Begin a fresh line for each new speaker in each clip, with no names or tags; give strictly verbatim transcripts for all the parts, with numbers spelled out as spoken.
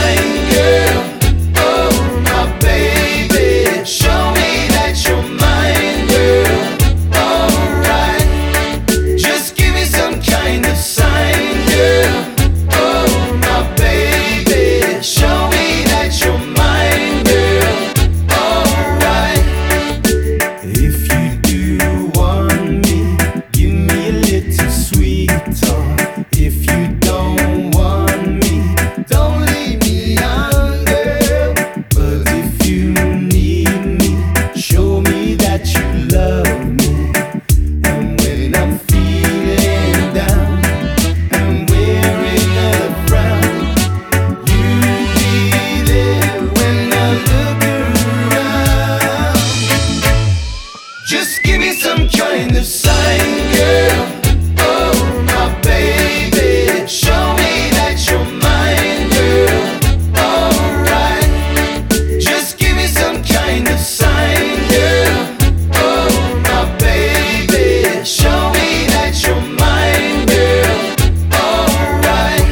sign, girl. Oh, my baby, show me that you're mine, girl. Alright, just give me some kind of sign, girl. Oh, my baby, show me that you're mine, girl. Alright, if you do want me, give me a little sweet talk. If you don't want me, don't leave me on, girl. But if you need me, show me that you love me. And when I'm feeling down and wearing a frown, you be there when I look around. Just give me some kind of sign, girl. Oh, my baby, show me that you're mine, girl. Alright, just give me some kind of sign, girl. Oh, my baby, show me that you're mine, girl. Alright.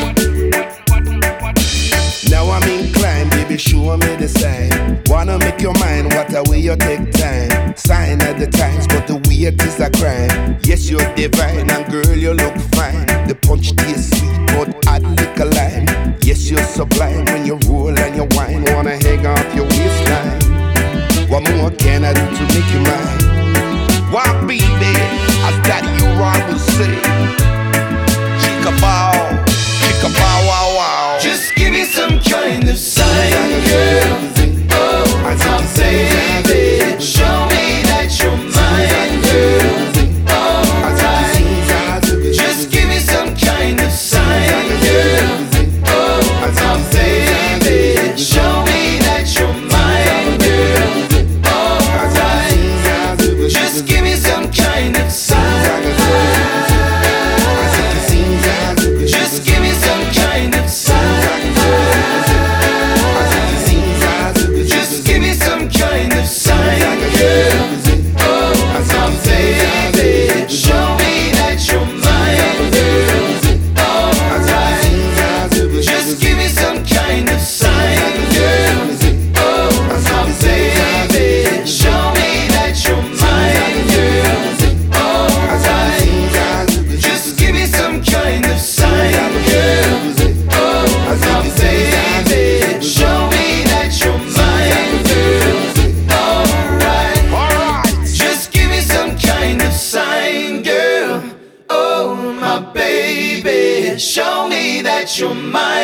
Now I'm inclined, baby, show me the sign. Wanna make your mind, what a way you take time. Sign at the times, but the wait is a crime. Yes, you're divine, and girl, you look fine. The punch tastes sweet, but add little lime. Yes, you're sublime when you roll and you whine. Wanna hang off your waistline. What more can I do to make you mine? Why, baby, as Daddy you Ron would say, chica bow, chica bow, wow, wow.
Just give me some kind of sign, girl. Oh, my baby, show me that you're mine, girl. Alright, just give me some kind of sign, girl. Oh, my baby, show me that you're mine, girl. Alright, just give me some kind of sign. Just give me some kind of sign. Just give me some kind of sign, girl. Oh, my baby, show me that you're mine, girl. Alright, just give me some kind of sign, girl. Oh, my baby, show me that you're mine, girl. Alright, just give me some kind of sign, girl. Oh, my baby, show me that you're mine, girl. Alright, just give me some kind of sign, girl. Oh, my baby, show me that you're mine.